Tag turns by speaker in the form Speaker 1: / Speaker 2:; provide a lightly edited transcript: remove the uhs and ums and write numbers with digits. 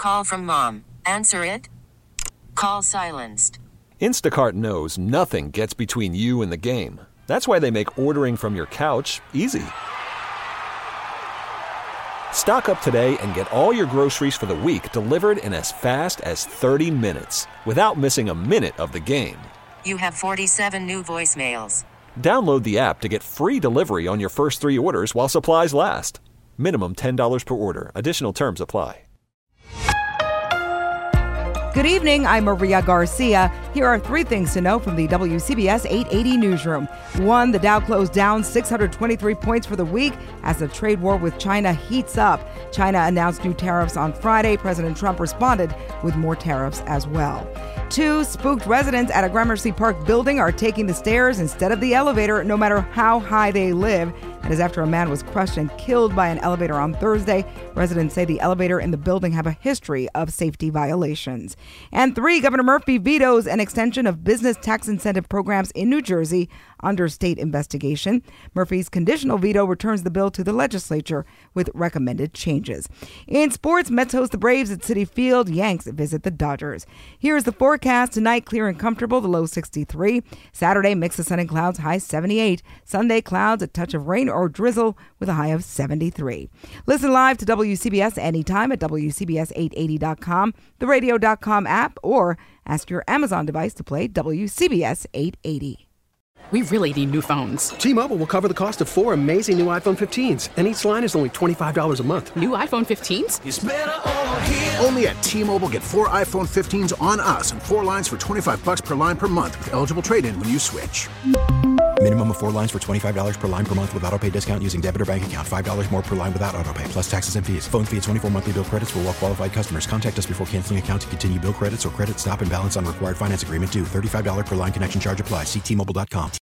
Speaker 1: call from mom. Answer it. Call silenced.
Speaker 2: Instacart knows nothing gets between you and the game. That's why they make ordering from your couch easy. Stock up today and get all your groceries for the week delivered in as fast as 30 minutes without missing a minute of the game.
Speaker 1: You have 47 new voicemails.
Speaker 2: Download the app to get free delivery on your first 3 orders while supplies last. Minimum $10 per order. Additional terms apply.
Speaker 3: Good evening, I'm Maria Garcia. Here are 3 things to know from the WCBS 880 newsroom. 1, the Dow closed down 623 points for the week as the trade war with China heats up. China announced new tariffs on Friday. President Trump responded with more tariffs as well. 2, spooked residents at a Gramercy Park building are taking the stairs instead of the elevator, no matter how high they live. That is after a man was crushed and killed by an elevator on Thursday. Residents say the elevator in the building have a history of safety violations. And 3, Governor Murphy vetoes an extension of business tax incentive programs in New Jersey under state investigation. Murphy's conditional veto returns the bill to the legislature with recommended changes. In sports, Mets host the Braves at Citi Field. Yanks visit the Dodgers. Here's the forecast. Tonight, clear and comfortable, the low 63. Saturday, mix of sun and clouds, high 78. Sunday, clouds, a touch of rain or drizzle with a high of 73. Listen live to WCBS anytime at WCBS880.com, the radio.com app, or ask your Amazon device to play WCBS 880.
Speaker 4: We really need new phones.
Speaker 5: T-Mobile will cover the cost of 4 amazing new iPhone 15s, and each line is only $25 a month.
Speaker 4: New iPhone 15s?
Speaker 6: It's better over here. Only at T-Mobile, get 4 iPhone 15s on us and 4 lines for $25 per line per month with eligible trade-in when you switch.
Speaker 7: Minimum of 4 lines for $25 per line per month with autopay discount using debit or bank account. $5 more per line without autopay, plus taxes and fees. Phone fee at 24 monthly bill credits for well-qualified customers. Contact us before canceling account to continue bill credits or credit stop and balance on required finance agreement due. $35 per line connection charge applies. See T-Mobile.com.